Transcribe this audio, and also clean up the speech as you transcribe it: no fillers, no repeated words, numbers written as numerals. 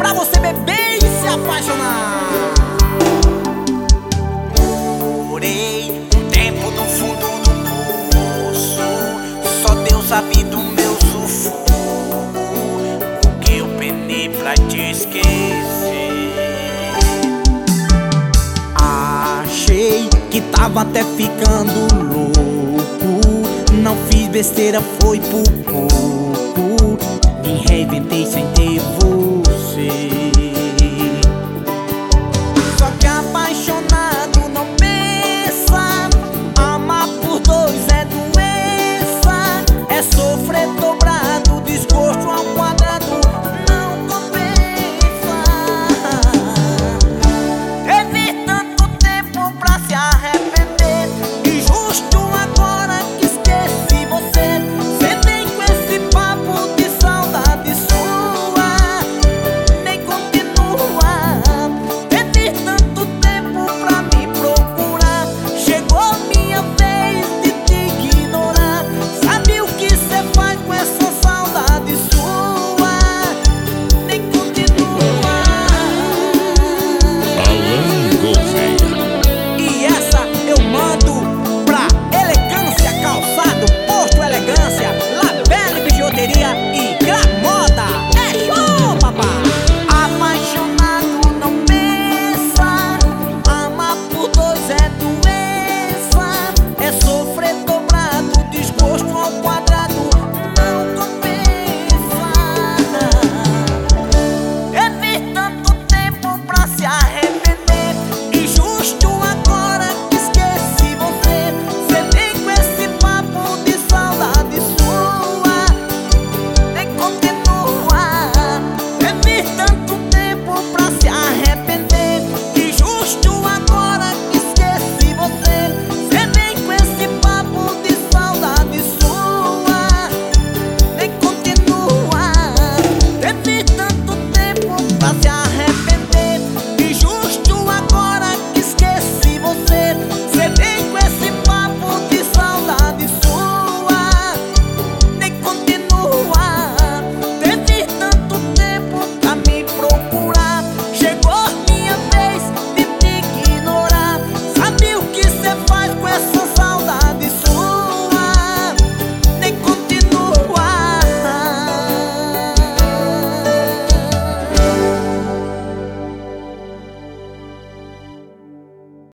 pra você beber e se apaixonar. Morei um tempo no fundo do poço, só Deus sabe do meu sufoco, o que eu penei pra te esquecer. Achei que tava até ficando louco, não fiz besteira, foi por pouco, me reinventei sem ter